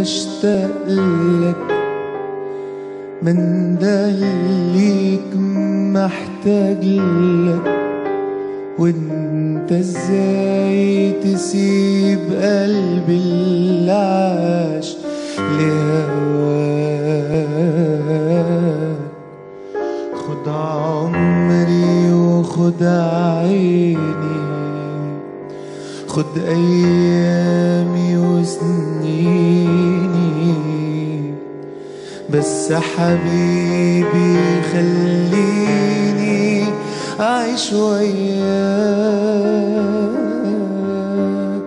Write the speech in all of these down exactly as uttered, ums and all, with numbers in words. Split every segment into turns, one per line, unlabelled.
بشتاق لك، مندليك محتاج لك، وانت ازاي تسيب قلبي اللي عاش لهواك. خد عمري وخد عيني، خد ايامي وسنيني، بس حبيبي خليني أعيش وياك.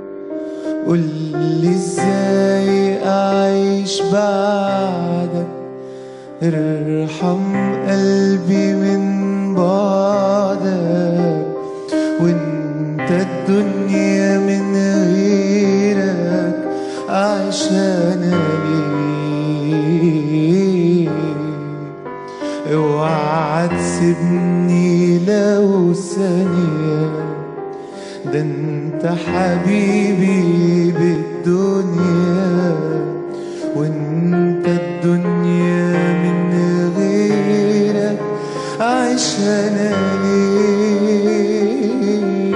قولي ازاي أعيش بعدك، ارحم قلبي من بعدك، وانت الدنيا من غيرك أعيش أنا ليه. اوعى تسيبني لو ثانية، ده انت حبيبي بالدنيا، وانت الدنيا من غيرك عايش انا ليه.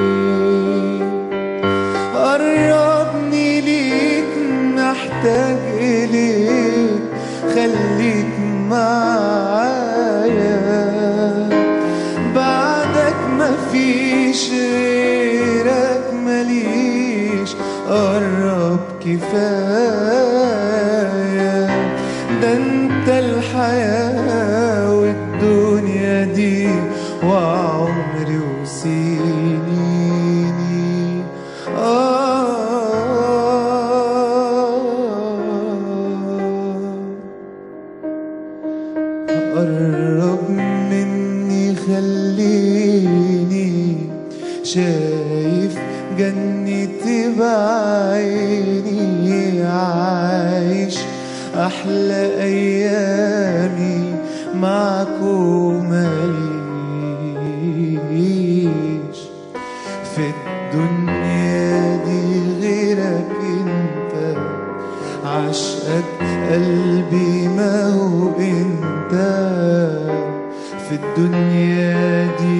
قربني ليك محتاج اليك، خليك معايا، بعدك مفيش غيرك ماليش، قرب كفاية، ده انت الحياة والدنيا دي وعمري وسنيني. آه قرب مني خليني شايف جنتي بعيني، عايش أحلى أيامي معك وماليش في الدنيا دي غيرك انت، عشقك قلبي ما هو انت، في الدنيا دي